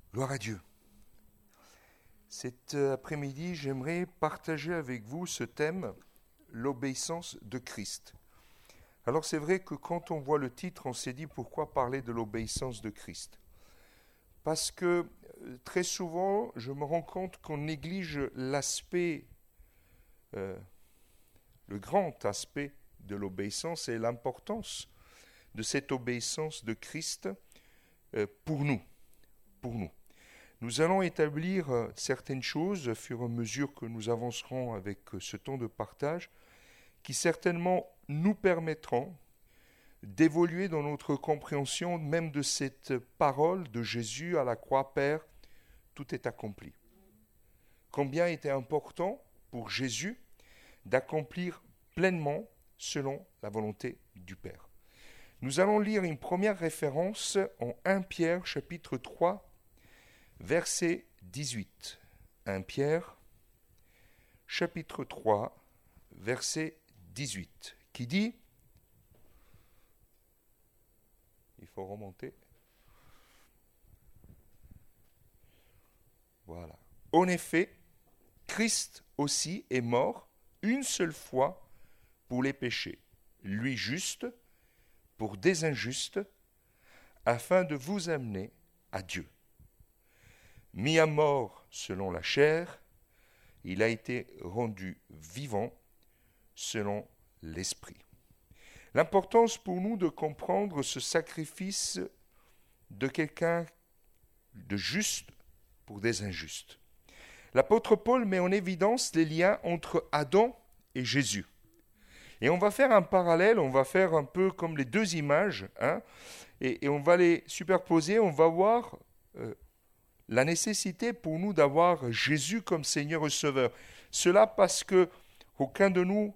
Gloire à Dieu. Cet après-midi, j'aimerais partager avec vous ce thème, l'obéissance de Christ. Alors c'est vrai que quand on voit le titre, on s'est dit pourquoi parler de l'obéissance de Christ. Parce que très souvent, je me rends compte qu'on néglige l'aspect, le grand aspect de l'obéissance et l'importance de cette obéissance de Christ pour nous. Nous allons établir certaines choses au fur et à mesure que nous avancerons avec ce temps de partage qui certainement nous permettront d'évoluer dans notre compréhension même de cette parole de Jésus à la croix. Père, tout est accompli. Combien était important pour Jésus d'accomplir pleinement selon la volonté du Père. Nous allons lire une première référence en 1 Pierre chapitre 3 verset 18. 1 Pierre, chapitre 3, verset 18, qui dit, il faut remonter, voilà. En effet, Christ aussi est mort une seule fois pour les péchés, lui juste pour des injustes, afin de vous amener à Dieu. Mis à mort selon la chair, il a été rendu vivant selon l'esprit. L'importance pour nous de comprendre ce sacrifice de quelqu'un de juste pour des injustes. L'apôtre Paul met en évidence les liens entre Adam et Jésus. Et on va faire un parallèle, on va faire un peu comme les deux images, et on va les superposer, on va voir la nécessité pour nous d'avoir Jésus comme Seigneur et Sauveur. Cela parce que aucun de nous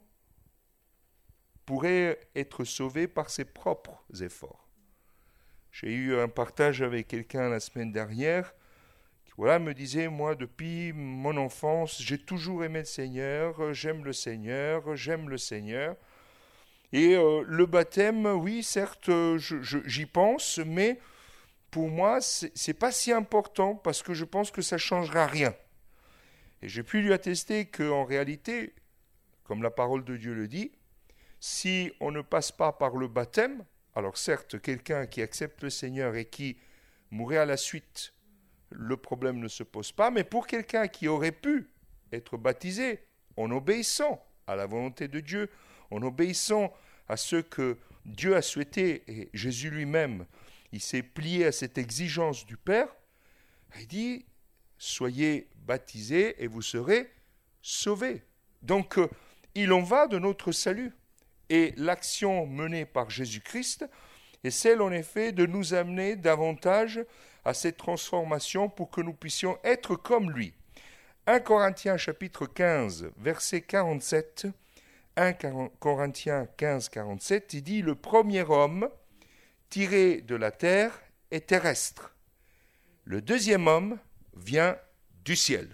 pourrait être sauvé par ses propres efforts. J'ai eu un partage avec quelqu'un la semaine dernière qui me disait, moi depuis mon enfance, j'ai toujours aimé le Seigneur, j'aime le Seigneur, j'aime le Seigneur. Et le baptême, oui, certes, j'y pense, mais pour moi, c'est pas si important parce que je pense que ça ne changera rien. Et j'ai pu lui attester qu'en réalité, comme la parole de Dieu le dit, si on ne passe pas par le baptême, alors certes, quelqu'un qui accepte le Seigneur et qui mourrait à la suite, le problème ne se pose pas, mais pour quelqu'un qui aurait pu être baptisé en obéissant à la volonté de Dieu, en obéissant à ce que Dieu a souhaité, et Jésus lui-même, il s'est plié à cette exigence du Père. Il dit, soyez baptisés et vous serez sauvés. Donc, il en va de notre salut. Et l'action menée par Jésus-Christ est celle, en effet, de nous amener davantage à cette transformation pour que nous puissions être comme lui. 1 Corinthiens chapitre 15, verset 47, 1 Corinthiens 15, 47, il dit, le premier homme tiré de la terre est terrestre. Le deuxième homme vient du ciel.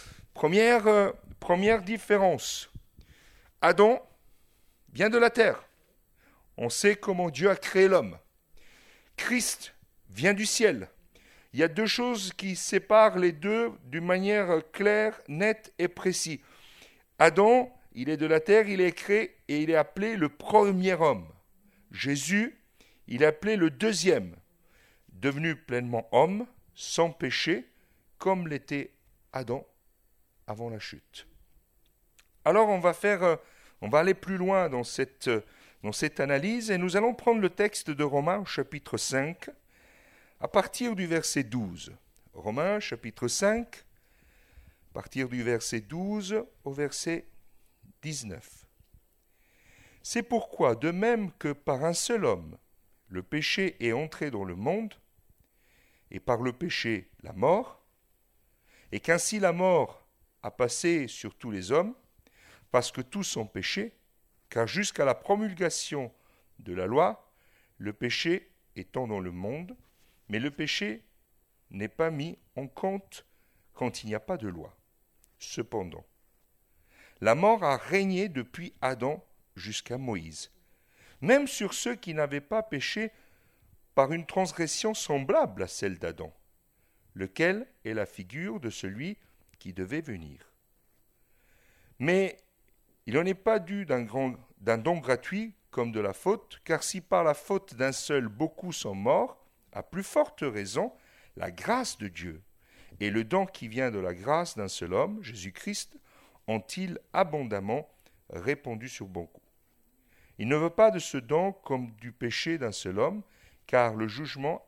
Première différence. Adam vient de la terre. On sait comment Dieu a créé l'homme. Christ vient du ciel. Il y a deux choses qui séparent les deux d'une manière claire, nette et précise. Adam, il est de la terre, il est créé et il est appelé le premier homme. Jésus, il est appelé le deuxième, devenu pleinement homme, sans péché, comme l'était Adam avant la chute. Alors on va aller plus loin dans cette analyse et nous allons prendre le texte de Romains chapitre 5 à partir du verset 12. Romains chapitre 5, à partir du verset 12 au verset 19. C'est pourquoi, de même que par un seul homme, le péché est entré dans le monde, et par le péché la mort, et qu'ainsi la mort a passé sur tous les hommes, parce que tous ont péché, car jusqu'à la promulgation de la loi, le péché étant dans le monde, mais le péché n'est pas mis en compte quand il n'y a pas de loi. Cependant, la mort a régné depuis Adam jusqu'à Moïse, même sur ceux qui n'avaient pas péché par une transgression semblable à celle d'Adam, lequel est la figure de celui qui devait venir. Mais il n'en est pas dû d'un don gratuit comme de la faute, car si par la faute d'un seul beaucoup sont morts, à plus forte raison, la grâce de Dieu et le don qui vient de la grâce d'un seul homme, Jésus-Christ, ont-ils abondamment répandu sur beaucoup. Il ne veut pas de ce don comme du péché d'un seul homme, car le jugement,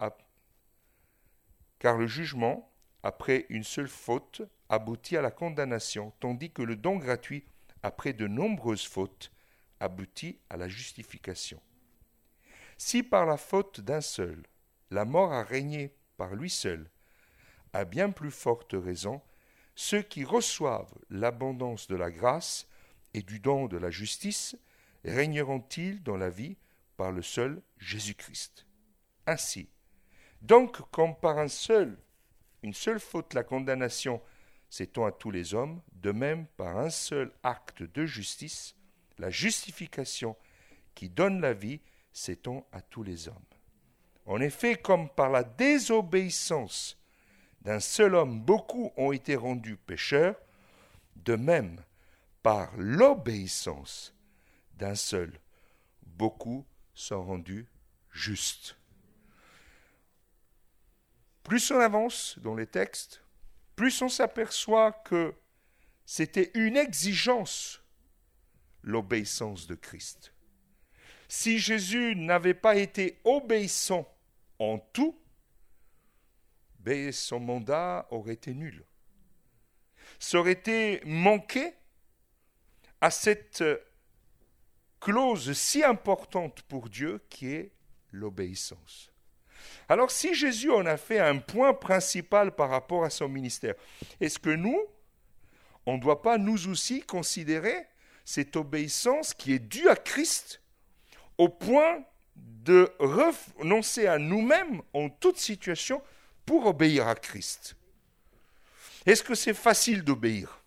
après une seule faute, aboutit à la condamnation, tandis que le don gratuit, après de nombreuses fautes, aboutit à la justification. Si par la faute d'un seul, la mort a régné par lui seul, à bien plus forte raison, ceux qui reçoivent l'abondance de la grâce et du don de la justice régneront-ils dans la vie par le seul Jésus-Christ. Ainsi, donc comme par une seule faute la condamnation s'étend à tous les hommes, de même par un seul acte de justice, la justification qui donne la vie s'étend à tous les hommes. En effet, comme par la désobéissance d'un seul homme beaucoup ont été rendus pécheurs, de même par l'obéissance d'un seul beaucoup sont rendus justes. Plus on avance dans les textes, plus on s'aperçoit que c'était une exigence, l'obéissance de Christ. Si Jésus n'avait pas été obéissant en tout, son mandat aurait été nul. Ça aurait été manqué à cette clause si importante pour Dieu qui est l'obéissance. Alors si Jésus en a fait un point principal par rapport à son ministère, est-ce que nous, on ne doit pas nous aussi considérer cette obéissance qui est due à Christ au point de renoncer à nous-mêmes en toute situation pour obéir à Christ? Est-ce que c'est facile d'obéir?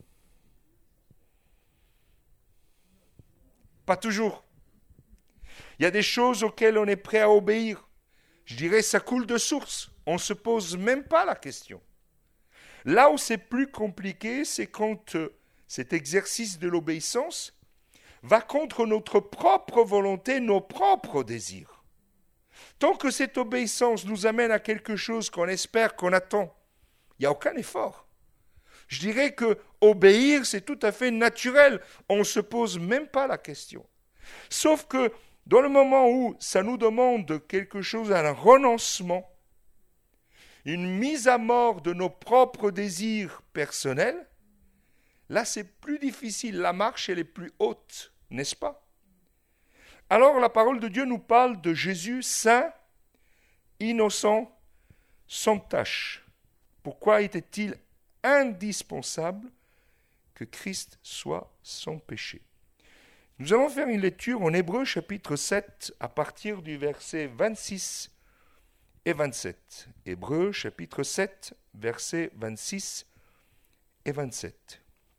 Pas toujours. Il y a des choses auxquelles on est prêt à obéir. Je dirais ça coule de source. On ne se pose même pas la question. Là où c'est plus compliqué, c'est quand cet exercice de l'obéissance va contre notre propre volonté, nos propres désirs. Tant que cette obéissance nous amène à quelque chose qu'on espère, qu'on attend, il n'y a aucun effort. Je dirais que obéir, c'est tout à fait naturel. On ne se pose même pas la question. Sauf que dans le moment où ça nous demande quelque chose, un renoncement, une mise à mort de nos propres désirs personnels, là c'est plus difficile, la marche elle est plus haute, n'est-ce pas? Alors la parole de Dieu nous parle de Jésus saint, innocent, sans tache. Pourquoi était-il indispensable que Christ soit sans péché? Nous allons faire une lecture en Hébreux chapitre 7 à partir du verset 26 et 27. Hébreux chapitre 7, versets 26 et 27.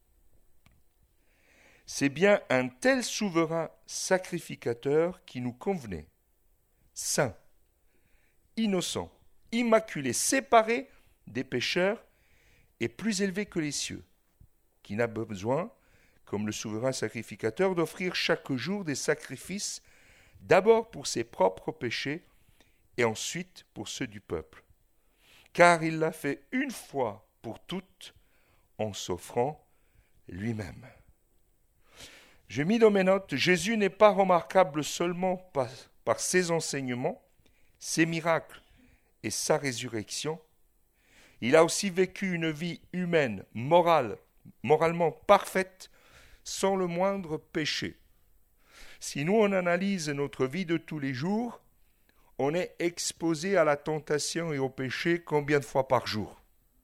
C'est bien un tel souverain sacrificateur qui nous convenait, saint, innocent, immaculé, séparé des pécheurs et plus élevé que les cieux, qui n'a besoin, comme le souverain sacrificateur, d'offrir chaque jour des sacrifices, d'abord pour ses propres péchés et ensuite pour ceux du peuple. Car il l'a fait une fois pour toutes en s'offrant lui-même. J'ai mis dans mes notes, Jésus n'est pas remarquable seulement par ses enseignements, ses miracles et sa résurrection. Il a aussi vécu une vie humaine, moralement parfaite, sans le moindre péché. Si nous on analyse notre vie de tous les jours, on est exposé à la tentation et au péché combien de fois par jour?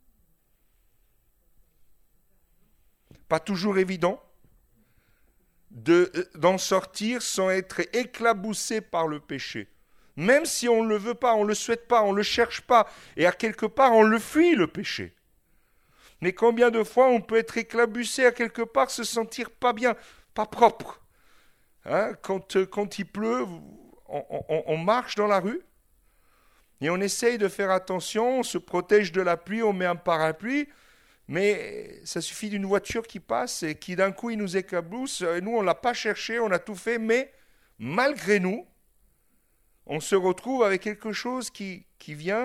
Pas toujours évident d'en sortir sans être éclaboussé par le péché. Même si on ne le veut pas, on ne le souhaite pas, on ne le cherche pas, et à quelque part on le fuit le péché. Mais combien de fois on peut être éclaboussé à quelque part, se sentir pas bien, pas propre. Quand il pleut, on marche dans la rue, Et on essaye de faire attention, on se protège de la pluie, on met un parapluie, mais ça suffit d'une voiture qui passe et qui d'un coup il nous éclabousse. Et nous, on ne l'a pas cherché, on a tout fait, mais malgré nous, on se retrouve avec quelque chose qui vient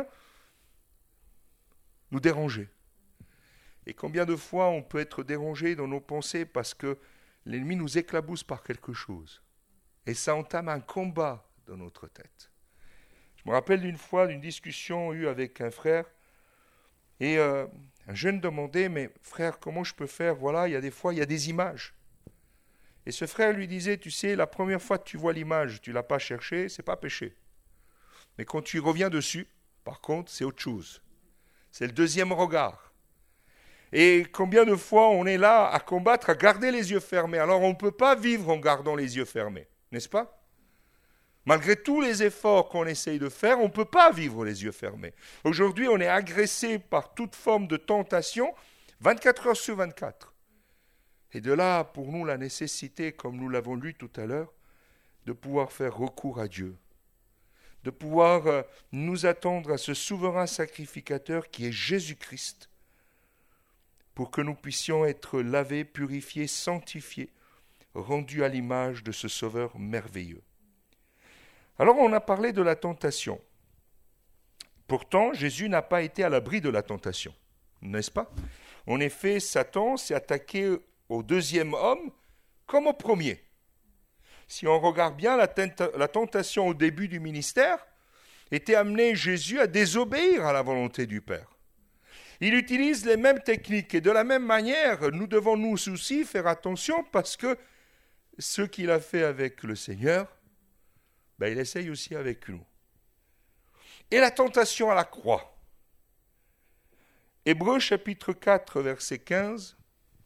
nous déranger. Et combien de fois on peut être dérangé dans nos pensées parce que l'ennemi nous éclabousse par quelque chose. Et ça entame un combat dans notre tête. Je me rappelle d'une fois d'une discussion eue avec un frère, et un jeune demandait, mais frère, comment je peux faire? Voilà, il y a des fois, il y a des images. Et ce frère lui disait, tu sais, la première fois que tu vois l'image, tu ne l'as pas cherchée, c'est pas péché. Mais quand tu reviens dessus, par contre, c'est autre chose. C'est le deuxième regard. Et combien de fois on est là à combattre, à garder les yeux fermés. Alors on ne peut pas vivre en gardant les yeux fermés, n'est-ce pas? Malgré tous les efforts qu'on essaye de faire, on ne peut pas vivre les yeux fermés. Aujourd'hui, on est agressé par toute forme de tentation, 24 heures sur 24. Et de là, pour nous, la nécessité, comme nous l'avons lu tout à l'heure, de pouvoir faire recours à Dieu, de pouvoir nous attendre à ce souverain sacrificateur qui est Jésus-Christ, pour que nous puissions être lavés, purifiés, sanctifiés, rendus à l'image de ce Sauveur merveilleux. Alors on a parlé de la tentation. Pourtant, Jésus n'a pas été à l'abri de la tentation, n'est-ce pas? En effet, Satan s'est attaqué au deuxième homme comme au premier. Si on regarde bien, la tentation au début du ministère était amenée Jésus à désobéir à la volonté du Père. Il utilise les mêmes techniques et de la même manière, nous devons nous aussi faire attention parce que ce qu'il a fait avec le Seigneur, il essaye aussi avec nous. Et la tentation à la croix. Hébreux chapitre 4, verset 15,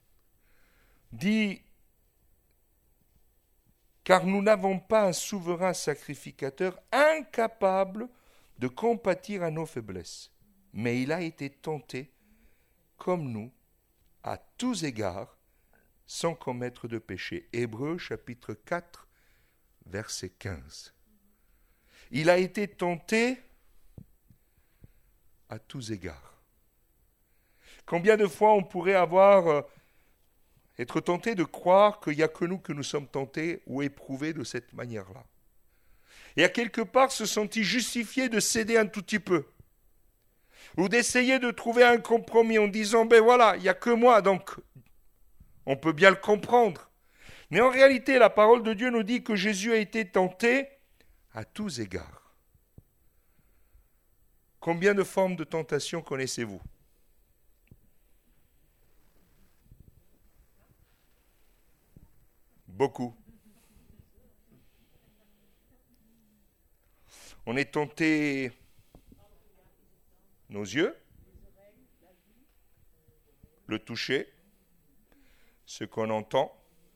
dit « Car nous n'avons pas un souverain sacrificateur incapable de compatir à nos faiblesses, mais il a été tenté comme nous, à tous égards, sans commettre de péché. » Hébreux chapitre 4, verset 15. Il a été tenté à tous égards. Combien de fois on pourrait être tenté de croire qu'il n'y a que nous que nous sommes tentés ou éprouvés de cette manière-là. Et à quelque part se sentit justifié de céder un tout petit peu. Ou d'essayer de trouver un compromis en disant, voilà, il n'y a que moi, donc on peut bien le comprendre. Mais en réalité, la parole de Dieu nous dit que Jésus a été tenté à tous égards. Combien de formes de tentation connaissez-vous? Beaucoup. On est tenté nos yeux, le toucher, ce qu'on entend,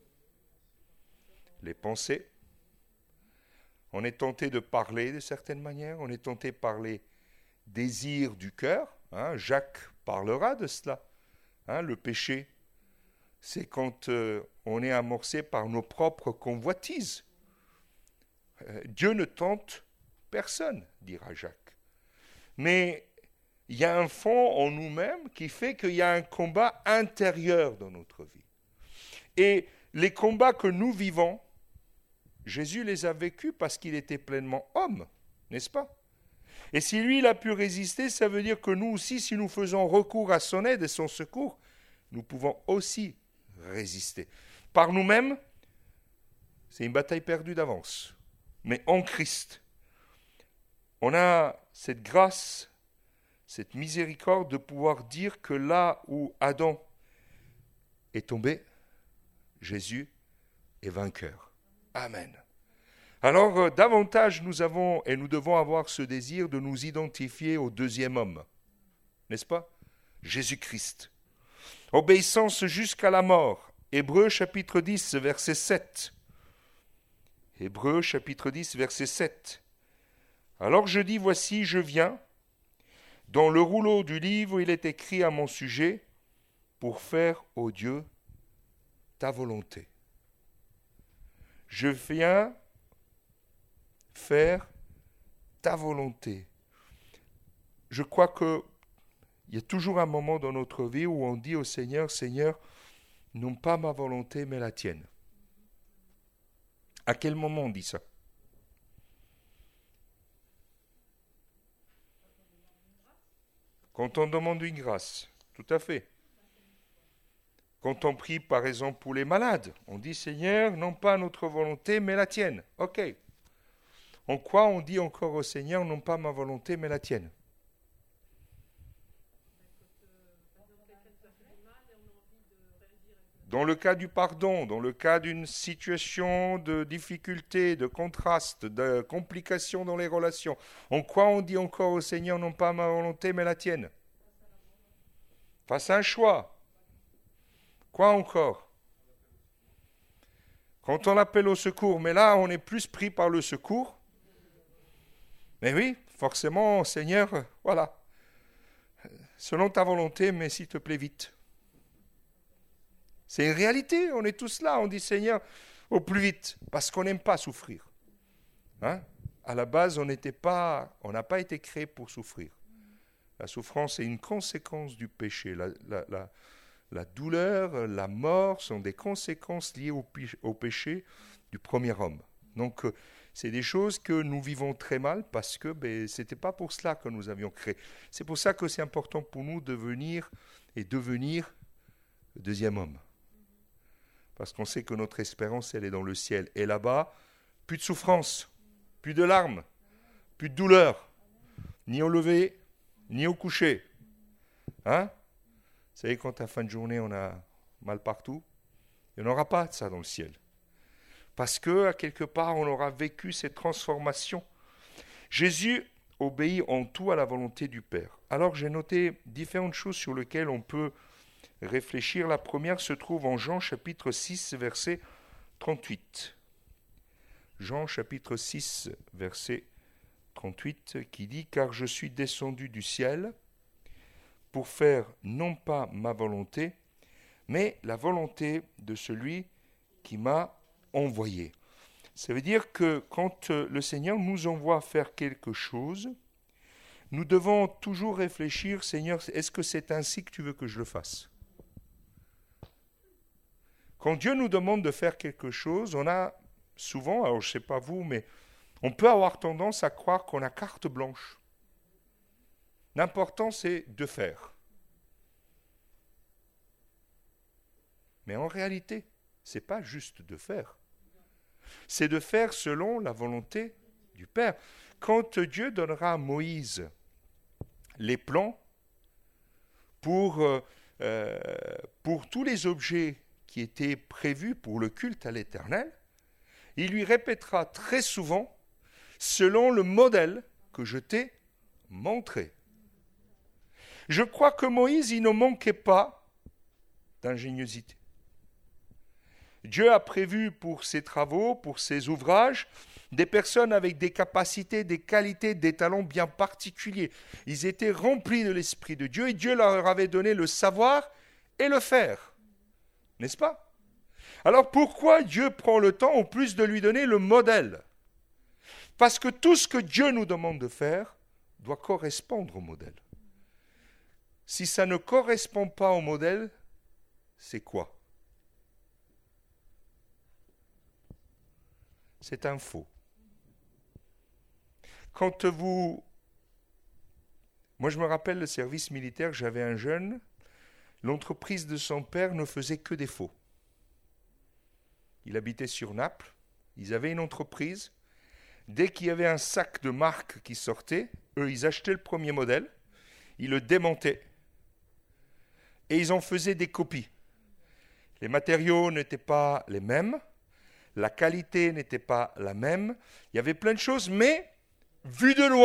les pensées. On est tenté de parler de certaines manières, on est tenté par les désirs du cœur. Jacques parlera de cela. Le péché, c'est quand on est amorcé par nos propres convoitises. Dieu ne tente personne, dira Jacques. Mais il y a un fond en nous-mêmes qui fait qu'il y a un combat intérieur dans notre vie. Et les combats que nous vivons, Jésus les a vécus parce qu'il était pleinement homme, n'est-ce pas? Et si lui, il a pu résister, ça veut dire que nous aussi, si nous faisons recours à son aide et son secours, nous pouvons aussi résister. Par nous-mêmes, c'est une bataille perdue d'avance. Mais en Christ, on a cette grâce, cette miséricorde de pouvoir dire que là où Adam est tombé, Jésus est vainqueur. Amen. Alors, davantage nous avons et nous devons avoir ce désir de nous identifier au deuxième homme, n'est-ce pas? Jésus-Christ. Obéissance jusqu'à la mort. Hébreux chapitre 10, verset 7. Hébreux chapitre 10, verset 7. Alors je dis, voici, je viens. Dans le rouleau du livre, il est écrit à mon sujet, pour faire, ô Dieu, ta volonté. Je viens faire ta volonté. je crois qu'il y a toujours un moment dans notre vie où on dit au Seigneur, Seigneur, non pas ma volonté, mais la tienne. À quel moment on dit ça? Quand on demande une grâce, tout à fait. Quand on prie par exemple pour les malades, on dit Seigneur, non pas notre volonté, mais la tienne. Ok. En quoi on dit encore au Seigneur, non pas ma volonté, mais la tienne? Dans le cas du pardon, dans le cas d'une situation de difficulté, de contraste, de complication dans les relations, en quoi on dit encore au Seigneur, non pas ma volonté, mais la tienne? Face à un choix. Quoi encore? Quand on appelle au secours, mais là on est plus pris par le secours. Mais oui, forcément, Seigneur, voilà. Selon ta volonté, mais s'il te plaît vite. C'est une réalité, on est tous là, on dit Seigneur, au plus vite, parce qu'on n'aime pas souffrir. Hein? À la base, on n'a pas été créé pour souffrir. La souffrance est une conséquence du péché. La douleur, la mort sont des conséquences liées au péché du premier homme. Donc, c'est des choses que nous vivons très mal parce que ce n'était pas pour cela que nous avions créé. C'est pour ça que c'est important pour nous de devenir le deuxième homme. Parce qu'on sait que notre espérance, elle est dans le ciel. Et là-bas, plus de souffrance, plus de larmes, plus de douleur, ni au lever, ni au coucher. Hein? Vous savez, quand à la fin de journée, on a mal partout, il n'y en aura pas de ça dans le ciel. Parce que, à quelque part, on aura vécu cette transformation. Jésus obéit en tout à la volonté du Père. Alors, j'ai noté différentes choses sur lesquelles on peut réfléchir. La première se trouve en Jean chapitre 6, verset 38. Jean chapitre 6, verset 38, qui dit « Car je suis descendu du ciel pour faire non pas ma volonté, mais la volonté de celui qui m'a envoyé. » Ça veut dire que quand le Seigneur nous envoie faire quelque chose, nous devons toujours réfléchir, Seigneur, est-ce que c'est ainsi que tu veux que je le fasse? Quand Dieu nous demande de faire quelque chose, on a souvent, alors je ne sais pas vous, mais on peut avoir tendance à croire qu'on a carte blanche. L'important, c'est de faire. Mais en réalité, ce n'est pas juste de faire. C'est de faire selon la volonté du Père. Quand Dieu donnera à Moïse les plans pour tous les objets qui étaient prévus pour le culte à l'Éternel, il lui répétera très souvent selon le modèle que je t'ai montré. Je crois que Moïse, il ne manquait pas d'ingéniosité. Dieu a prévu pour ses travaux, pour ses ouvrages, des personnes avec des capacités, des qualités, des talents bien particuliers. Ils étaient remplis de l'Esprit de Dieu et Dieu leur avait donné le savoir et le faire. N'est-ce pas? Alors pourquoi Dieu prend le temps en plus de lui donner le modèle? Parce que tout ce que Dieu nous demande de faire doit correspondre au modèle. Si ça ne correspond pas au modèle, c'est quoi? C'est un faux. Quand Moi, je me rappelle le service militaire, j'avais un jeune, l'entreprise de son père ne faisait que des faux. Il habitait sur Naples, ils avaient une entreprise. Dès qu'il y avait un sac de marque qui sortait, eux, ils achetaient le premier modèle, ils le démontaient et ils en faisaient des copies. Les matériaux n'étaient pas les mêmes, la qualité n'était pas la même, il y avait plein de choses, mais vu de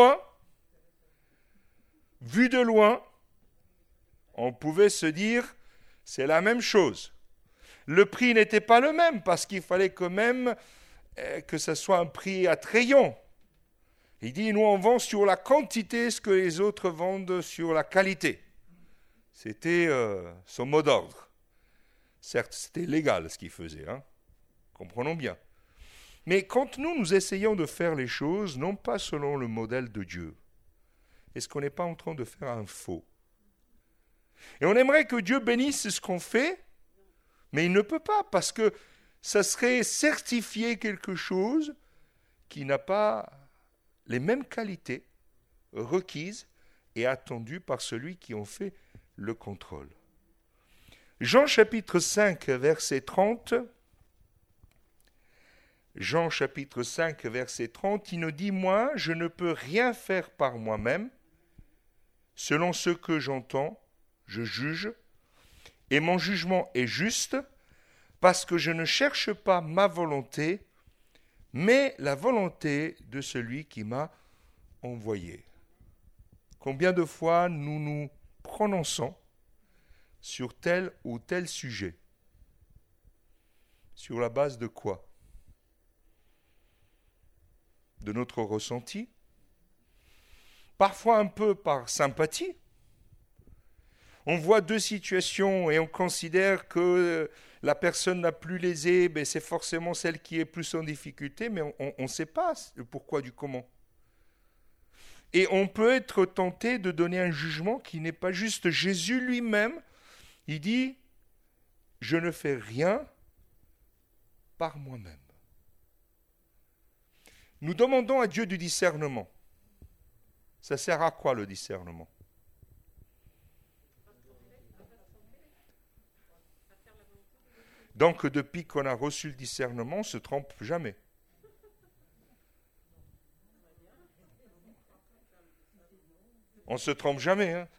loin, on pouvait se dire, c'est la même chose. Le prix n'était pas le même, parce qu'il fallait quand même que ce soit un prix attrayant. Il dit, nous on vend sur la quantité ce que les autres vendent sur la qualité. C'était son mot d'ordre. Certes, c'était légal ce qu'il faisait, hein. Comprenons bien. Mais quand nous essayons de faire les choses, non pas selon le modèle de Dieu, est-ce qu'on n'est pas en train de faire un faux? Et on aimerait que Dieu bénisse ce qu'on fait, mais il ne peut pas, parce que ça serait certifier quelque chose qui n'a pas les mêmes qualités requises et attendues par celui qui en fait le contrôle. Jean chapitre 5, verset 30. Jean chapitre 5, verset 30, il nous dit « Moi, je ne peux rien faire par moi-même. Selon ce que j'entends, je juge, et mon jugement est juste, parce que je ne cherche pas ma volonté, mais la volonté de celui qui m'a envoyé. » Combien de fois nous nous prononçons sur tel ou tel sujet? Sur la base de quoi? De notre ressenti? Parfois un peu par sympathie. On voit deux situations et on considère que la personne la plus lésée, c'est forcément celle qui est plus en difficulté, mais on ne sait pas le pourquoi du comment. Et on peut être tenté de donner un jugement qui n'est pas juste. Jésus lui-même, il dit « Je ne fais rien par moi-même ». Nous demandons à Dieu du discernement. Ça sert à quoi le discernement? Donc depuis qu'on a reçu le discernement, on ne se trompe jamais. On ne se trompe jamais. Hein?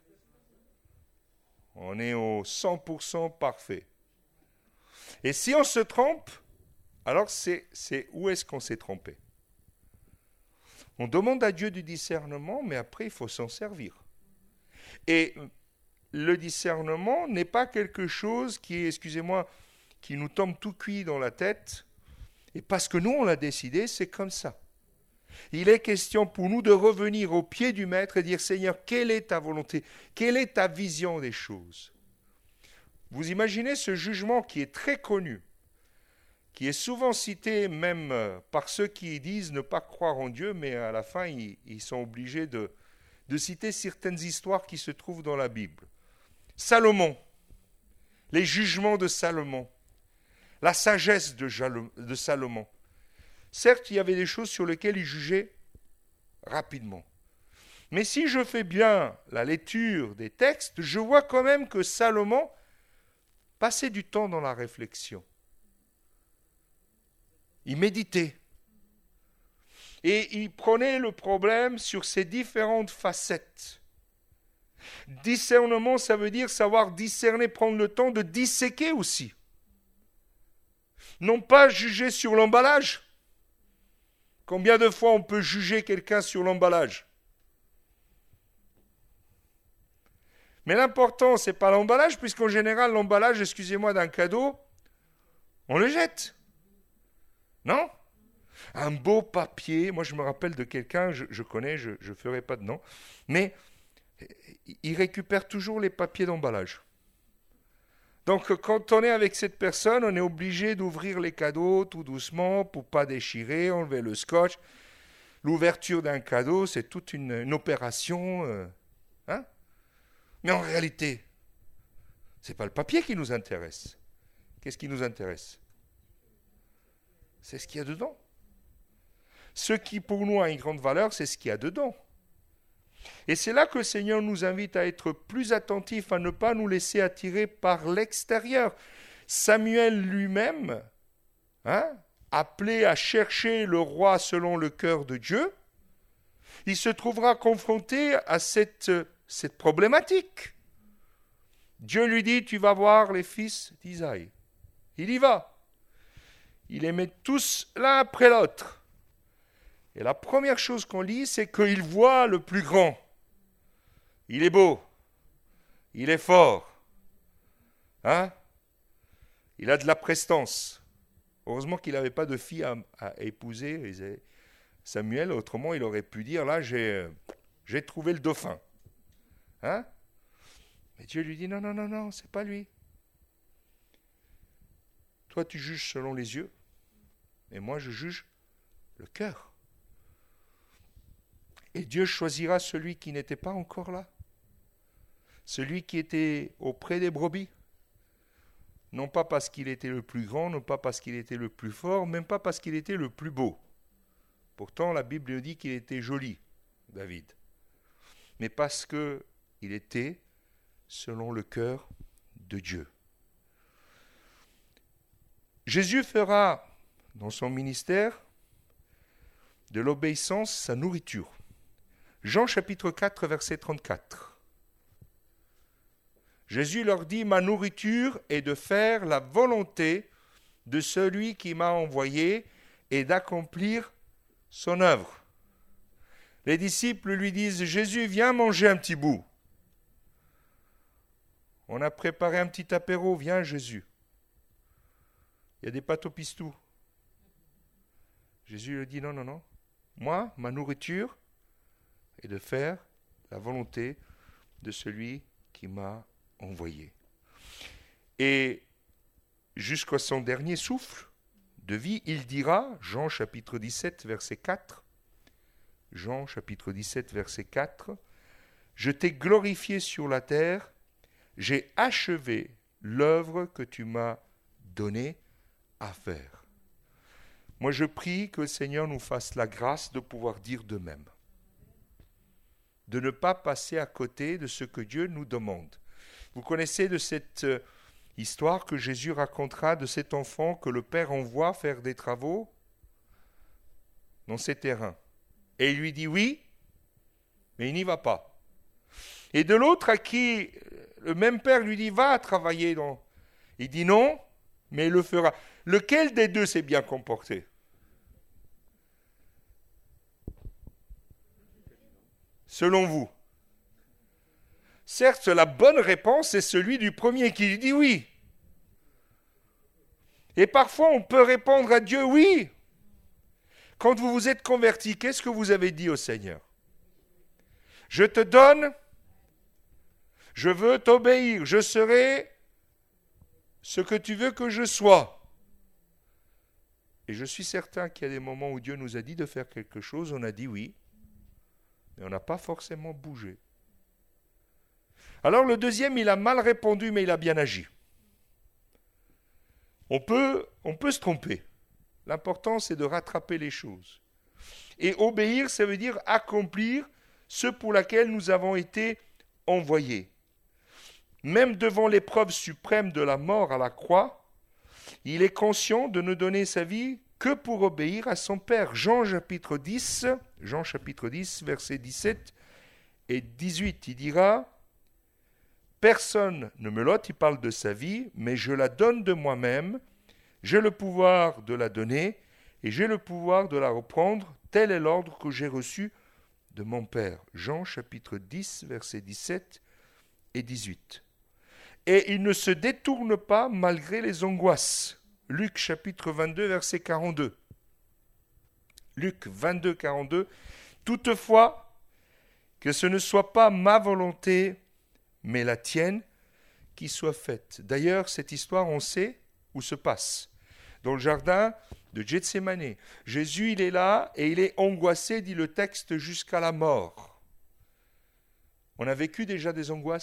On est au 100% parfait. Et si on se trompe, alors c'est où est-ce qu'on s'est trompé? On demande à Dieu du discernement, mais après, il faut s'en servir. Et le discernement n'est pas quelque chose qui est, excusez-moi, qui nous tombe tout cuit dans la tête. Et parce que nous, on l'a décidé, c'est comme ça. Il est question pour nous de revenir au pied du Maître et dire, Seigneur, quelle est ta volonté? Quelle est ta vision des choses? Vous imaginez ce jugement qui est très connu, qui est souvent cité même par ceux qui disent ne pas croire en Dieu, mais à la fin, ils sont obligés de citer certaines histoires qui se trouvent dans la Bible. Salomon, les jugements de Salomon, la sagesse de Salomon. Certes, il y avait des choses sur lesquelles il jugeait rapidement. Mais si je fais bien la lecture des textes, je vois quand même que Salomon passait du temps dans la réflexion. Il méditait. Et il prenait le problème sur ses différentes facettes. Discernement, ça veut dire savoir discerner, prendre le temps de disséquer aussi. Non pas juger sur l'emballage. Combien de fois on peut juger quelqu'un sur l'emballage? Mais l'important, ce n'est pas l'emballage, puisqu'en général, l'emballage, excusez-moi, d'un cadeau, on le jette. Non? Un beau papier, moi je me rappelle de quelqu'un, je connais, je ne ferai pas de nom, mais il récupère toujours les papiers d'emballage. Donc quand on est avec cette personne, on est obligé d'ouvrir les cadeaux tout doucement pour ne pas déchirer, enlever le scotch. L'ouverture d'un cadeau, c'est toute une opération. Hein? Mais en réalité, ce n'est pas le papier qui nous intéresse. Qu'est-ce qui nous intéresse? C'est ce qu'il y a dedans. Ce qui pour nous a une grande valeur, c'est ce qu'il y a dedans. Et c'est là que le Seigneur nous invite à être plus attentifs, à ne pas nous laisser attirer par l'extérieur. Samuel lui-même, appelé à chercher le roi selon le cœur de Dieu, il se trouvera confronté à cette problématique. Dieu lui dit, tu vas voir les fils d'Isaïe. Il y va. Il les met tous l'un après l'autre. Et la première chose qu'on lit, c'est qu'il voit le plus grand. Il est beau. Il est fort. Il a de la prestance. Heureusement qu'il n'avait pas de fille à épouser, Samuel. Autrement, il aurait pu dire, là, j'ai trouvé le dauphin. Mais Dieu lui dit, non, c'est pas lui. Toi, tu juges selon les yeux. Et moi, je juge le cœur. Et Dieu choisira celui qui n'était pas encore là, celui qui était auprès des brebis. Non pas parce qu'il était le plus grand, non pas parce qu'il était le plus fort, même pas parce qu'il était le plus beau. Pourtant, la Bible dit qu'il était joli, David. Mais parce qu'il était selon le cœur de Dieu. Jésus fera, dans son ministère, de l'obéissance sa nourriture. Jean chapitre 4, verset 34. Jésus leur dit, ma nourriture est de faire la volonté de celui qui m'a envoyé et d'accomplir son œuvre. Les disciples lui disent, Jésus, viens manger un petit bout. On a préparé un petit apéro, viens Jésus. Il y a des pâtes au pistou. Jésus lui dit, non, non, non. Moi, ma nourriture est de faire la volonté de celui qui m'a envoyé. Et jusqu'à son dernier souffle de vie, il dira, Jean chapitre 17, verset 4, Jean chapitre 17, verset 4, je t'ai glorifié sur la terre, j'ai achevé l'œuvre que tu m'as donnée à faire. Moi, je prie que le Seigneur nous fasse la grâce de pouvoir dire de même, de ne pas passer à côté de ce que Dieu nous demande. Vous connaissez de cette histoire que Jésus racontera de cet enfant que le Père envoie faire des travaux dans ses terrains. Et il lui dit oui, mais il n'y va pas. Et de l'autre à qui le même Père lui dit va travailler dans... Il dit non, mais il le fera. Lequel des deux s'est bien comporté ? Selon vous ? Certes, la bonne réponse est celui du premier qui lui dit oui. Et parfois, on peut répondre à Dieu oui. Quand vous vous êtes converti, qu'est-ce que vous avez dit au Seigneur ? Je te donne, je veux t'obéir, je serai ce que tu veux que je sois. Et je suis certain qu'il y a des moments où Dieu nous a dit de faire quelque chose, on a dit oui, mais on n'a pas forcément bougé. Alors le deuxième, il a mal répondu, mais il a bien agi. On peut se tromper. L'important, c'est de rattraper les choses. Et obéir, ça veut dire accomplir ce pour lequel nous avons été envoyés. Même devant l'épreuve suprême de la mort à la croix, il est conscient de ne donner sa vie que pour obéir à son Père. Jean chapitre 10, versets 17 et 18, il dira... Personne ne me l'ôte, il parle de sa vie, mais je la donne de moi-même. J'ai le pouvoir de la donner et j'ai le pouvoir de la reprendre. Tel est l'ordre que j'ai reçu de mon Père. Jean chapitre 10, versets 17 et 18. Et il ne se détourne pas malgré les angoisses. Luc chapitre 22, verset 42. Luc 22, 42. Toutefois, que ce ne soit pas ma volonté, mais la tienne qui soit faite. D'ailleurs, cette histoire, on sait où se passe. Dans le jardin de Gethsémani. Jésus, il est là et il est angoissé, dit le texte, jusqu'à la mort. On a vécu déjà des angoisses ?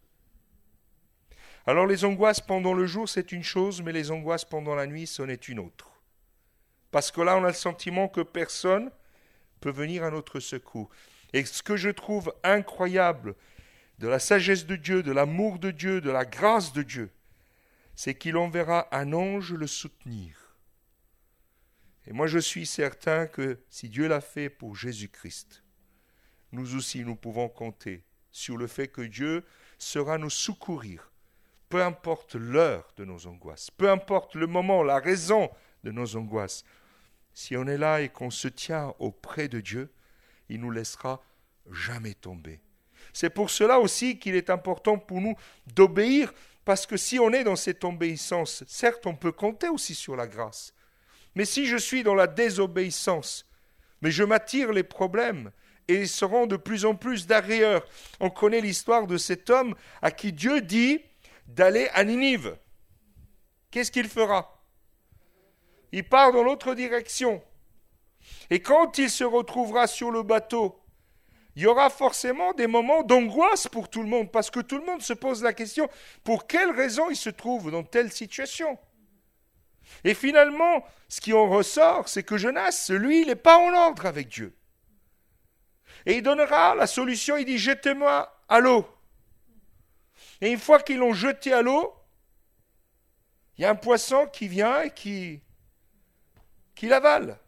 Alors les angoisses pendant le jour, c'est une chose, mais les angoisses pendant la nuit, c'en est une autre. Parce que là, on a le sentiment que personne peut venir à notre secours. Et ce que je trouve incroyable de la sagesse de Dieu, de l'amour de Dieu, de la grâce de Dieu, c'est qu'il enverra un ange le soutenir. Et moi je suis certain que si Dieu l'a fait pour Jésus-Christ, nous aussi nous pouvons compter sur le fait que Dieu sera nous secourir, peu importe l'heure de nos angoisses, peu importe le moment, la raison de nos angoisses. Si on est là et qu'on se tient auprès de Dieu, il ne nous laissera jamais tomber. C'est pour cela aussi qu'il est important pour nous d'obéir, parce que si on est dans cette obéissance, certes on peut compter aussi sur la grâce, mais si je suis dans la désobéissance, mais je m'attire les problèmes et ils seront de plus en plus derrière. On connaît l'histoire de cet homme à qui Dieu dit d'aller à Ninive. Qu'est-ce qu'il fera ? Il part dans l'autre direction. Et quand il se retrouvera sur le bateau, il y aura forcément des moments d'angoisse pour tout le monde, parce que tout le monde se pose la question, pour quelle raison il se trouve dans telle situation? Et finalement, ce qui en ressort, c'est que Jonas, lui, il n'est pas en ordre avec Dieu. Et il donnera la solution, il dit, jetez-moi à l'eau. Et une fois qu'ils l'ont jeté à l'eau, il y a un poisson qui vient et qui l'avale.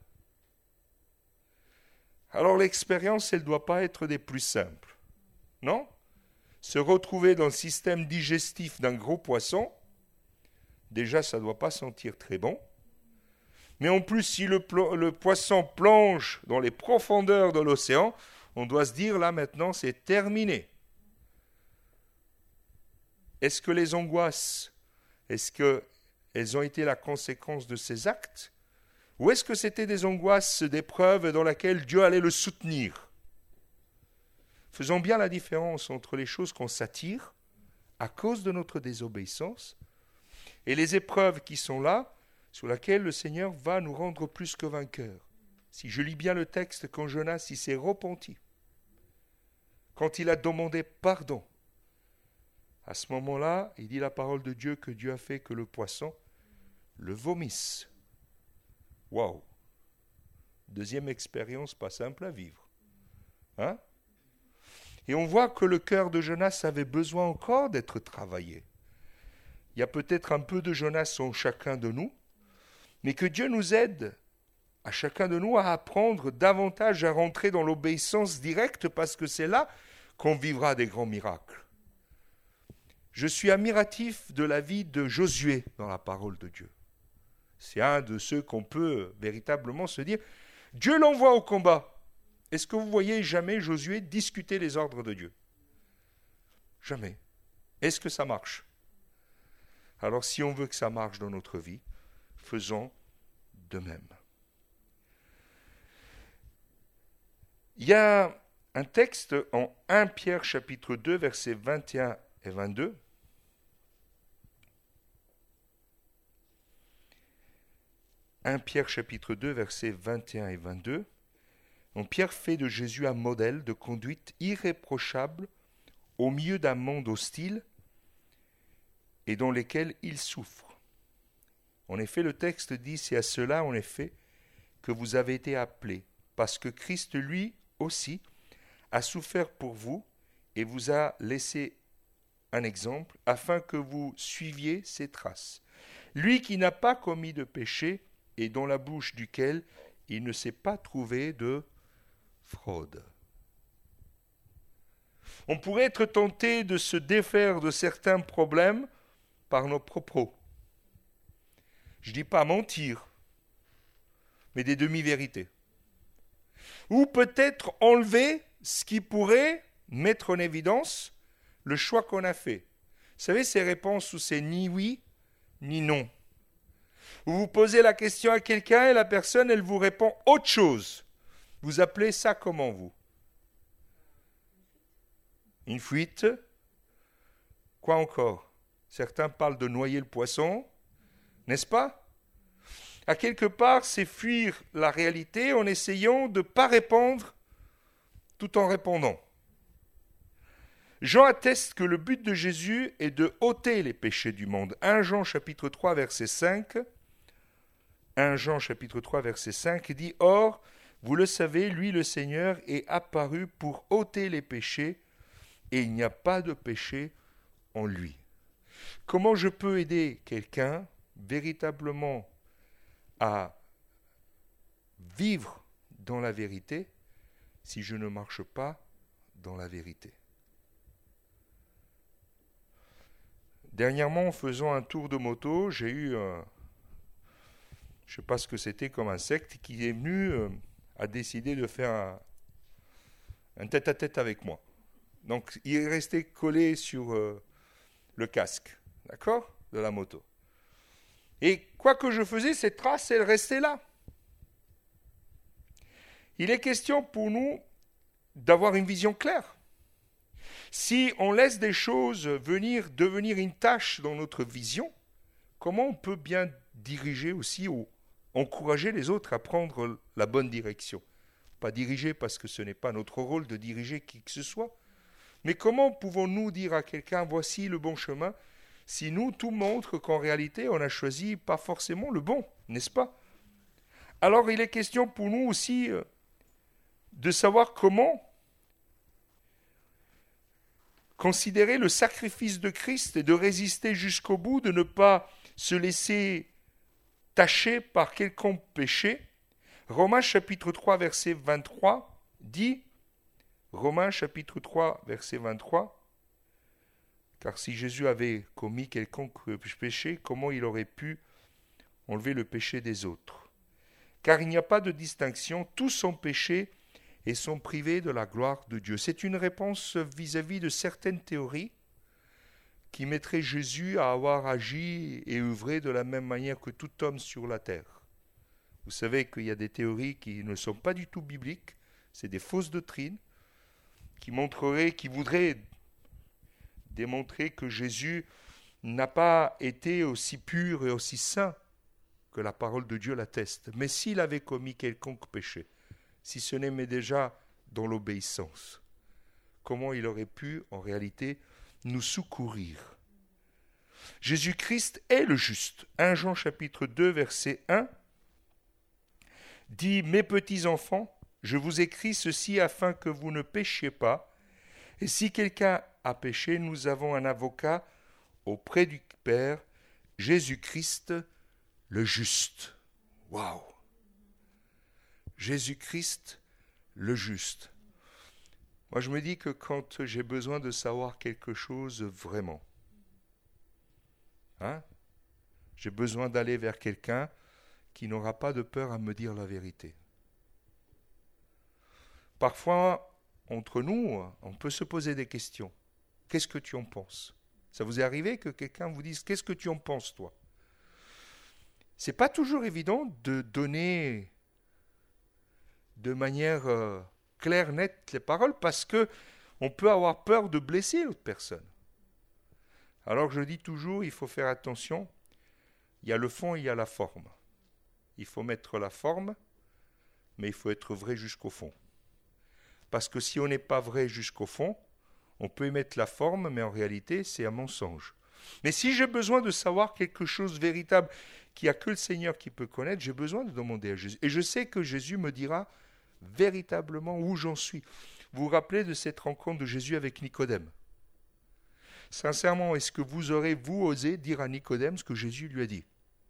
Alors l'expérience, elle ne doit pas être des plus simples. Non? Se retrouver dans le système digestif d'un gros poisson, déjà ça ne doit pas sentir très bon. Mais en plus, si le poisson plonge dans les profondeurs de l'océan, on doit se dire, là maintenant, c'est terminé. Est-ce que les angoisses, est-ce qu'elles ont été la conséquence de ces actes? Ou est-ce que c'était des angoisses d'épreuves dans lesquelles Dieu allait le soutenir? Faisons bien la différence entre les choses qu'on s'attire à cause de notre désobéissance et les épreuves qui sont là, sur lesquelles le Seigneur va nous rendre plus que vainqueurs. Si je lis bien le texte, quand Jonas il s'est repenti, quand il a demandé pardon, à ce moment-là, il dit la parole de Dieu que Dieu a fait que le poisson le vomisse. Waouh! Deuxième expérience pas simple à vivre. Hein? Et on voit que le cœur de Jonas avait besoin encore d'être travaillé. Il y a peut-être un peu de Jonas en chacun de nous, mais que Dieu nous aide, à chacun de nous, à apprendre davantage à rentrer dans l'obéissance directe, parce que c'est là qu'on vivra des grands miracles. Je suis admiratif de la vie de Josué dans la parole de Dieu. C'est un de ceux qu'on peut véritablement se dire, Dieu l'envoie au combat. Est-ce que vous voyez jamais Josué discuter les ordres de Dieu? Jamais. Est-ce que ça marche? Alors si on veut que ça marche dans notre vie, faisons de même. Il y a un texte en 1 Pierre chapitre 2, versets 21 et 22. « 1 Pierre chapitre 2, versets 21 et 22. Donc Pierre fait de Jésus un modèle de conduite irréprochable au milieu d'un monde hostile et dans lequel il souffre. En effet, le texte dit, c'est à cela, en effet, que vous avez été appelés, parce que Christ, lui aussi, a souffert pour vous et vous a laissé un exemple, afin que vous suiviez ses traces. Lui qui n'a pas commis de péché et dans la bouche duquel il ne s'est pas trouvé de fraude. On pourrait être tenté de se défaire de certains problèmes par nos propos. Je ne dis pas mentir, mais des demi-vérités. Ou peut-être enlever ce qui pourrait mettre en évidence le choix qu'on a fait. Vous savez, ces réponses où c'est ni oui, ni non. Où vous posez la question à quelqu'un et la personne, elle vous répond autre chose. Vous appelez ça comment, vous? Une fuite? Quoi encore? Certains parlent de noyer le poisson, n'est-ce pas? À quelque part, c'est fuir la réalité en essayant de ne pas répondre tout en répondant. Jean atteste que le but de Jésus est de ôter les péchés du monde. 1 Jean chapitre 3 verset 5. 1 Jean chapitre 3 verset 5 dit « Or, vous le savez, lui le Seigneur est apparu pour ôter les péchés et il n'y a pas de péché en lui. » Comment je peux aider quelqu'un véritablement à vivre dans la vérité si je ne marche pas dans la vérité? Dernièrement, en faisant un tour de moto, j'ai eu, je ne sais pas ce que c'était comme insecte, qui est venu, a décidé de faire un tête-à-tête avec moi. Donc, il est resté collé sur le casque, d'accord, de la moto. Et quoi que je faisais, cette trace, elle restait là. Il est question pour nous d'avoir une vision claire. Si on laisse des choses devenir une tâche dans notre vision, comment on peut bien diriger aussi ou encourager les autres à prendre la bonne direction? pas diriger parce que ce n'est pas notre rôle de diriger qui que ce soit. Mais comment pouvons-nous dire à quelqu'un voici le bon chemin si nous tout montre qu'en réalité on a choisi pas forcément le bon, n'est-ce pas? Alors il est question pour nous aussi de savoir comment considérer le sacrifice de Christ et de résister jusqu'au bout, de ne pas se laisser tacher par quelconque péché. Romains chapitre 3 verset 23 dit, Romains chapitre 3 verset 23, car si Jésus avait commis quelconque péché, comment il aurait pu enlever le péché des autres? Car il n'y a pas de distinction, tous ont péché et sont privés de la gloire de Dieu. C'est une réponse vis-à-vis de certaines théories qui mettraient Jésus à avoir agi et œuvré de la même manière que tout homme sur la terre. Vous savez qu'il y a des théories qui ne sont pas du tout bibliques, c'est des fausses doctrines, qui voudraient démontrer que Jésus n'a pas été aussi pur et aussi saint que la parole de Dieu l'atteste. Mais s'il avait commis quelconque péché, si ce n'est déjà dans l'obéissance, comment il aurait pu, en réalité, nous secourir? Jésus-Christ est le juste. 1 Jean chapitre 2, verset 1, dit « Mes petits enfants, je vous écris ceci afin que vous ne péchiez pas. Et si quelqu'un a péché, nous avons un avocat auprès du Père, Jésus-Christ le juste. » Waouh! Jésus-Christ le juste. Moi, je me dis que quand j'ai besoin de savoir quelque chose vraiment, j'ai besoin d'aller vers quelqu'un qui n'aura pas de peur à me dire la vérité. Parfois, entre nous, on peut se poser des questions. Qu'est-ce que tu en penses? Ça vous est arrivé que quelqu'un vous dise « Qu'est-ce que tu en penses, toi ?» C'est pas toujours évident de donner de manière claire, nette les paroles, parce que on peut avoir peur de blesser l'autre personne. Alors je dis toujours, il faut faire attention, il y a le fond et il y a la forme. Il faut mettre la forme, mais il faut être vrai jusqu'au fond. Parce que si on n'est pas vrai jusqu'au fond, on peut y mettre la forme, mais en réalité, c'est un mensonge. Mais si j'ai besoin de savoir quelque chose de véritable, qu'il n'y a que le Seigneur qui peut connaître, j'ai besoin de demander à Jésus. Et je sais que Jésus me dira véritablement où j'en suis. Vous vous rappelez de cette rencontre de Jésus avec Nicodème? Sincèrement, est-ce que vous aurez, vous, osé dire à Nicodème ce que Jésus lui a dit?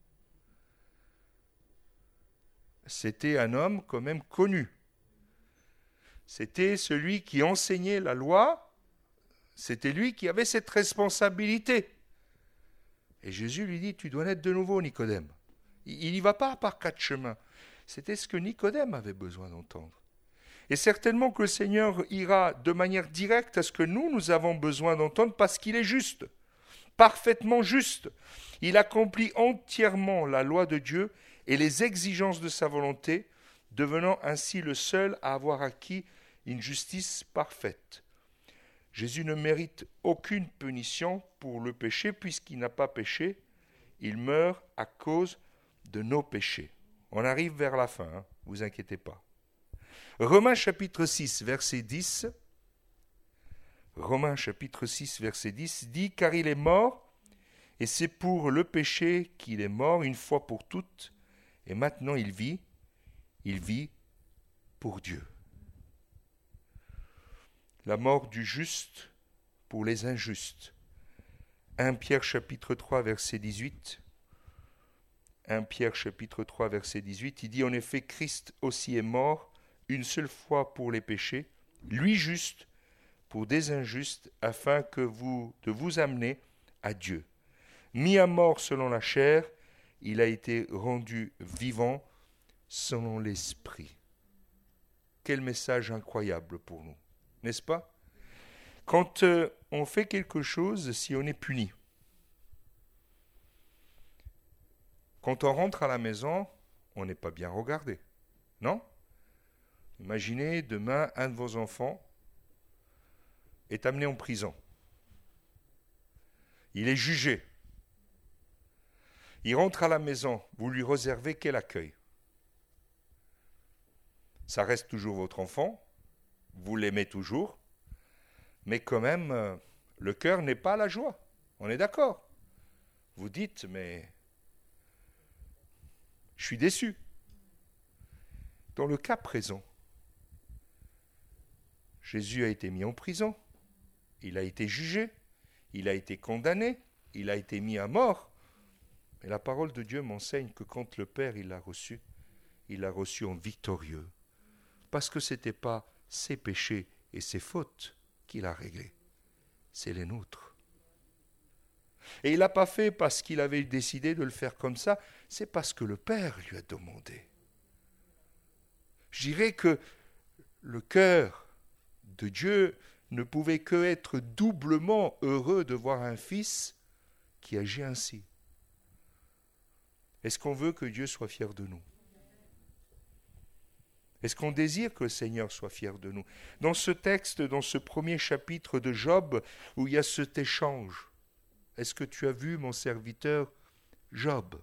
C'était un homme quand même connu. C'était celui qui enseignait la loi. C'était lui qui avait cette responsabilité. Et Jésus lui dit, tu dois naître de nouveau, Nicodème. Il n'y va pas par quatre chemins. C'était ce que Nicodème avait besoin d'entendre. Et certainement que le Seigneur ira de manière directe à ce que nous avons besoin d'entendre parce qu'il est juste, parfaitement juste. Il accomplit entièrement la loi de Dieu et les exigences de sa volonté, devenant ainsi le seul à avoir acquis une justice parfaite. Jésus ne mérite aucune punition pour le péché puisqu'il n'a pas péché. Il meurt à cause de nos péchés. On arrive vers la fin, vous inquiétez pas. Romains chapitre 6, verset 10. Romains chapitre 6, verset 10 dit « Car il est mort, et c'est pour le péché qu'il est mort une fois pour toutes, et maintenant il vit pour Dieu. » La mort du juste pour les injustes. 1 Pierre chapitre 3, verset 18. 1 Pierre chapitre 3, verset 18, il dit « En effet, Christ aussi est mort une seule fois pour les péchés, lui juste pour des injustes, afin de vous amener à Dieu. Mis à mort selon la chair, il a été rendu vivant selon l'esprit. » Quel message incroyable pour nous, n'est-ce pas? Quand on fait quelque chose, si on est puni, quand on rentre à la maison, on n'est pas bien regardé, non? Imaginez, demain, un de vos enfants est amené en prison. Il est jugé. Il rentre à la maison. Vous lui réservez quel accueil? Ça reste toujours votre enfant, vous l'aimez toujours, mais quand même, le cœur n'est pas la joie. On est d'accord. Vous dites, mais je suis déçu. Dans le cas présent, Jésus a été mis en prison, il a été jugé, il a été condamné, il a été mis à mort. Mais la parole de Dieu m'enseigne que quand le Père il l'a reçu en victorieux. Parce que ce n'était pas ses péchés et ses fautes qu'il a réglés, c'est les nôtres. Et il l'a pas fait parce qu'il avait décidé de le faire comme ça, c'est parce que le Père lui a demandé. Je dirais que le cœur de Dieu ne pouvait que être doublement heureux de voir un fils qui agit ainsi. Est-ce qu'on veut que Dieu soit fier de nous? Est-ce qu'on désire que le Seigneur soit fier de nous? Dans ce texte, dans ce premier chapitre de Job, où il y a cet échange, est-ce que tu as vu mon serviteur Job?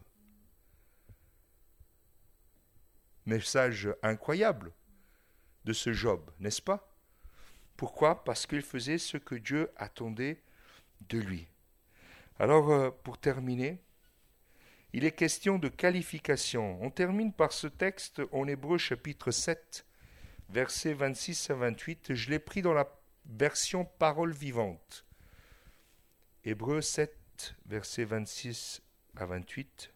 Message incroyable de ce Job, n'est-ce pas? Pourquoi? Parce qu'il faisait ce que Dieu attendait de lui. Alors, pour terminer, il est question de qualification. On termine par ce texte en Hébreux chapitre 7, versets 26 à 28. Je l'ai pris dans la version parole vivante. Hébreux 7, versets 26 à 28.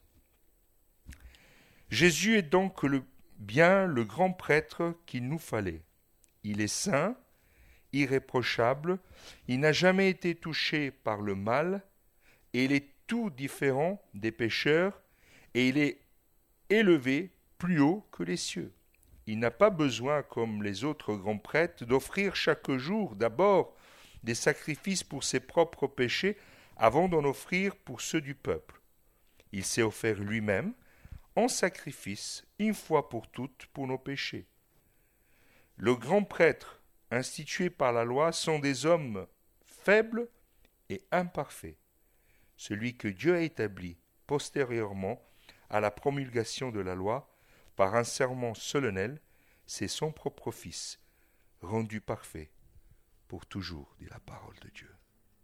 Jésus est donc bien le grand prêtre qu'il nous fallait. Il est saint, irréprochable, il n'a jamais été touché par le mal, et il est tout différent des pécheurs, et il est élevé plus haut que les cieux. Il n'a pas besoin, comme les autres grands prêtres, d'offrir chaque jour d'abord des sacrifices pour ses propres péchés avant d'en offrir pour ceux du peuple. Il s'est offert lui-même en sacrifice une fois pour toutes pour nos péchés. Le grand prêtre institués par la loi sont des hommes faibles et imparfaits. Celui que Dieu a établi postérieurement à la promulgation de la loi par un serment solennel, c'est son propre Fils, rendu parfait pour toujours, dit la parole de Dieu.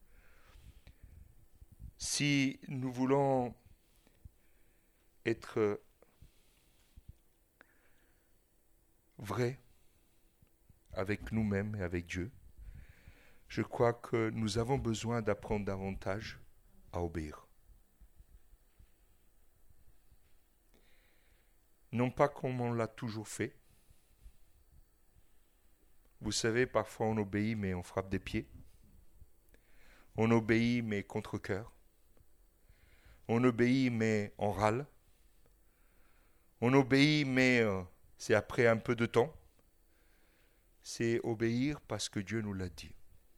Si nous voulons être vrais avec nous-mêmes et avec Dieu, je crois que nous avons besoin d'apprendre davantage à obéir. Non pas comme on l'a toujours fait. Vous savez, parfois on obéit mais on frappe des pieds. On obéit mais contre cœur. On obéit mais on râle. On obéit mais c'est après un peu de temps. C'est obéir parce que Dieu nous l'a dit.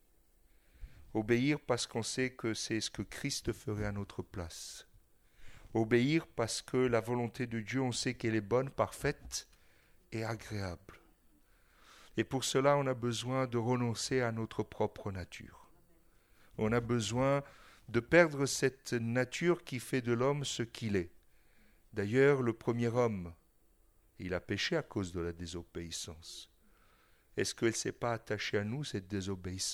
Obéir parce qu'on sait que c'est ce que Christ ferait à notre place. Obéir parce que la volonté de Dieu, on sait qu'elle est bonne, parfaite et agréable. Et pour cela, on a besoin de renoncer à notre propre nature. On a besoin de perdre cette nature qui fait de l'homme ce qu'il est. D'ailleurs, le premier homme, il a péché à cause de la désobéissance. Est-ce qu'elle ne s'est pas attachée à nous, cette désobéissance ?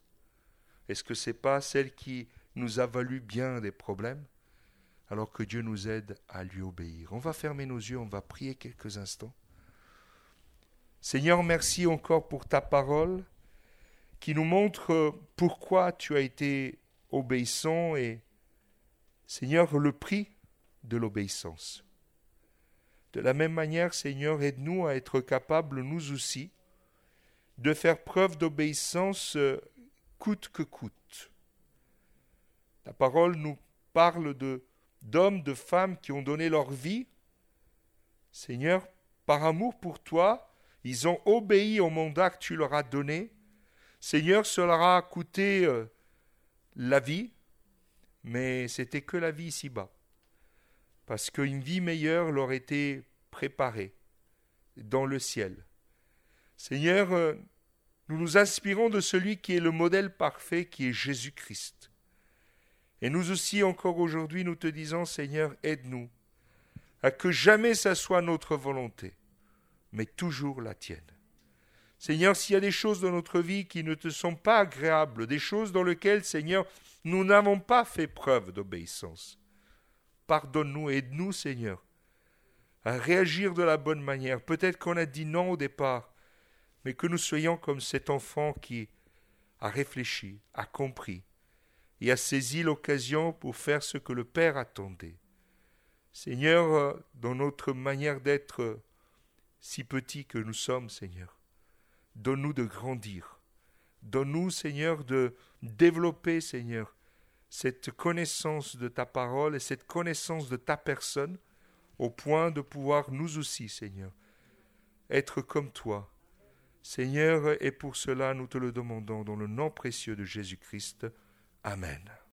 Est-ce que ce n'est pas celle qui nous a valu bien des problèmes ? Alors que Dieu nous aide à lui obéir. On va fermer nos yeux, on va prier quelques instants. Seigneur, merci encore pour ta parole qui nous montre pourquoi tu as été obéissant et, Seigneur, le prix de l'obéissance. De la même manière, Seigneur, aide-nous à être capables, nous aussi, de faire preuve d'obéissance coûte que coûte. Ta parole nous parle d'hommes, de femmes qui ont donné leur vie. Seigneur, par amour pour toi, ils ont obéi au mandat que tu leur as donné. Seigneur, cela leur a coûté la vie, mais c'était que la vie ici-bas. Parce qu'une vie meilleure leur était préparée dans le ciel. Seigneur, nous nous inspirons de celui qui est le modèle parfait, qui est Jésus-Christ. Et nous aussi, encore aujourd'hui, nous te disons, Seigneur, aide-nous à que jamais ça soit notre volonté mais toujours la tienne. Seigneur, s'il y a des choses dans notre vie qui ne te sont pas agréables, des choses dans lesquelles, Seigneur, nous n'avons pas fait preuve d'obéissance, pardonne-nous, aide-nous, Seigneur, à réagir de la bonne manière. Peut-être qu'on a dit non au départ, mais que nous soyons comme cet enfant qui a réfléchi, a compris, et a saisi l'occasion pour faire ce que le Père attendait. Seigneur, dans notre manière d'être si petit que nous sommes, Seigneur, donne-nous de grandir. Donne-nous, Seigneur, de développer, Seigneur, cette connaissance de ta parole et cette connaissance de ta personne, au point de pouvoir nous aussi, Seigneur, être comme toi. Seigneur, et pour cela nous te le demandons dans le nom précieux de Jésus-Christ. Amen.